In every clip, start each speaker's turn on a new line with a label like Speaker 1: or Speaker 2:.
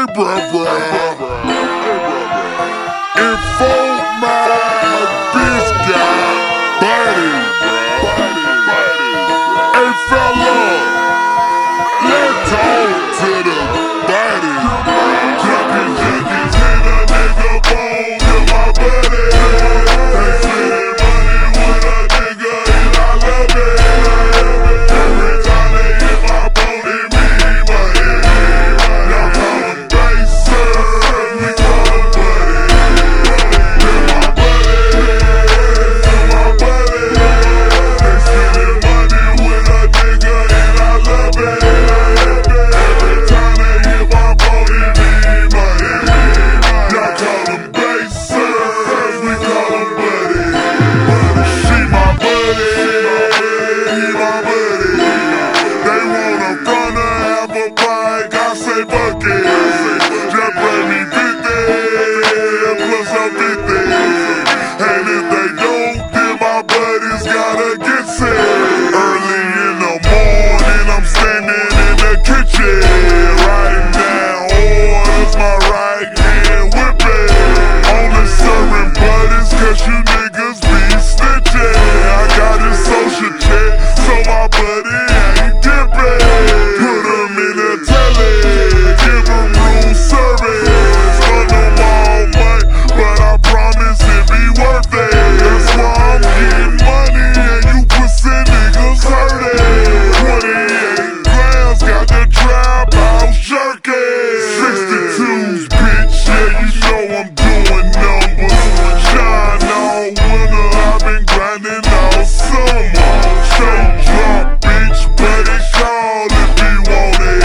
Speaker 1: bruh. Inform my bitch got bodies, bruh. Hey fella, let's talk to the bodies. Junkies hit a nigga bone, to my buddy. They spending money with a nigga and I love it. Every time they hit my bone, it mean my head. Y'all call them basers, we call them buddies. They're my buddies, they're my buddies. They spending money with a nigga and I love it. Every time they hit my bone, it mean my head. Y'all call them basers, we call them buddies. She my buddy, he my buddy. They wanna front her, have a bike, I say fuck it. Just bring me 50, plus a 50. And if they don't, then my buddies gotta get sick. Early in the morning, I'm standing in the kitchen, writing down orders, my right hand whipping. Only serving buddies, cause you niggas be snitching. I got his social check, so my buddy ain't dipping. Put him in the telly, give him room service. Run them all month, but I promise it be worth it. That's why I'm getting money and you pussy niggas hurting. 28 grams, got the trap house jerking. 62s, bitch, yeah, you know I'm doing numbers. Shine all winter, I've been grinding all summer. Straight drop, bitch, but it's y'all if you want it.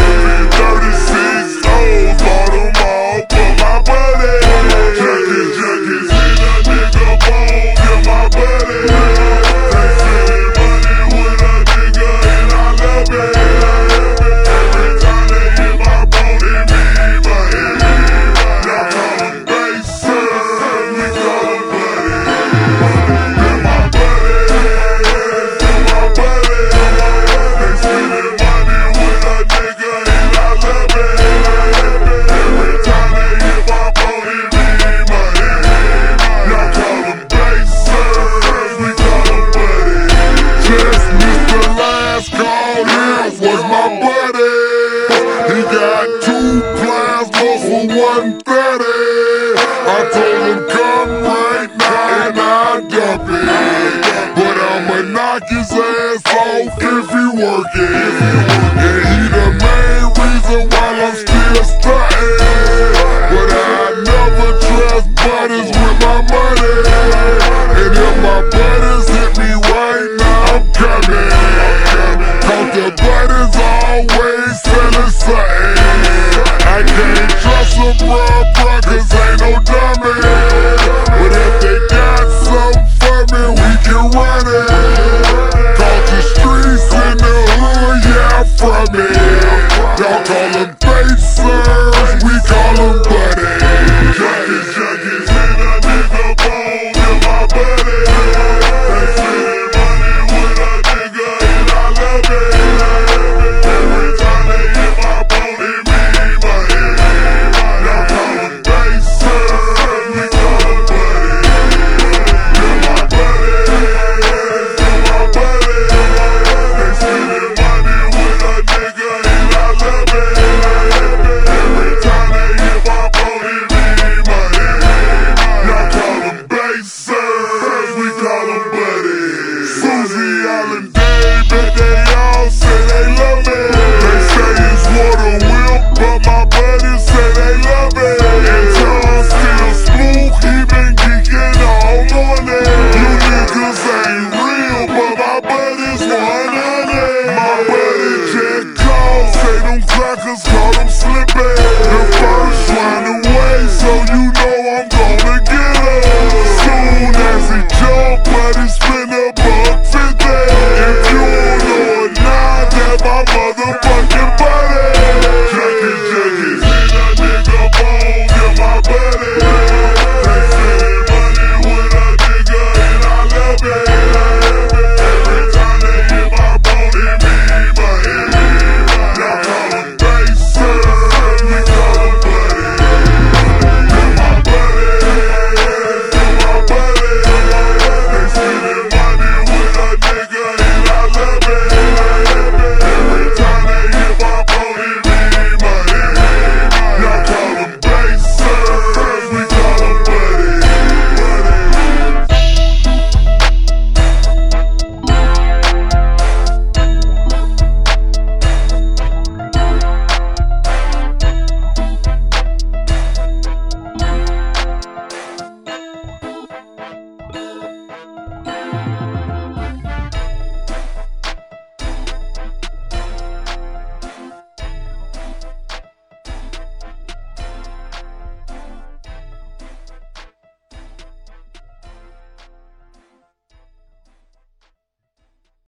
Speaker 1: 36 O's, bought them all for my buddy. Junkies hit a nigga bone, yeah, my buddy. They spending money with a nigga and I love it. Every time they hit my bone, it mean my head. Y'all call them basers, we call them buddies. They're my buddies, they're my buddies. They spending money with a nigga and I love it. Every time they hit my bone, it mean my head. Y'all call them basers, we call them buddies. Just missed the last call, this was my buddy. He got 2 plasma for 130. I told him come right now and I dump it. But I'ma knock his ass off if he working. And he the main reason why I'm still stunting. But I never trust buddies with my money. And if my buddies hit me right now, I'm coming. Cause the buddies always selling something. I can't trust them, bruh, cause ain't no dummy. But if they got something for me, we can run it. Cause the streets in the hood, yeah, I'm from it. Y'all call them basers.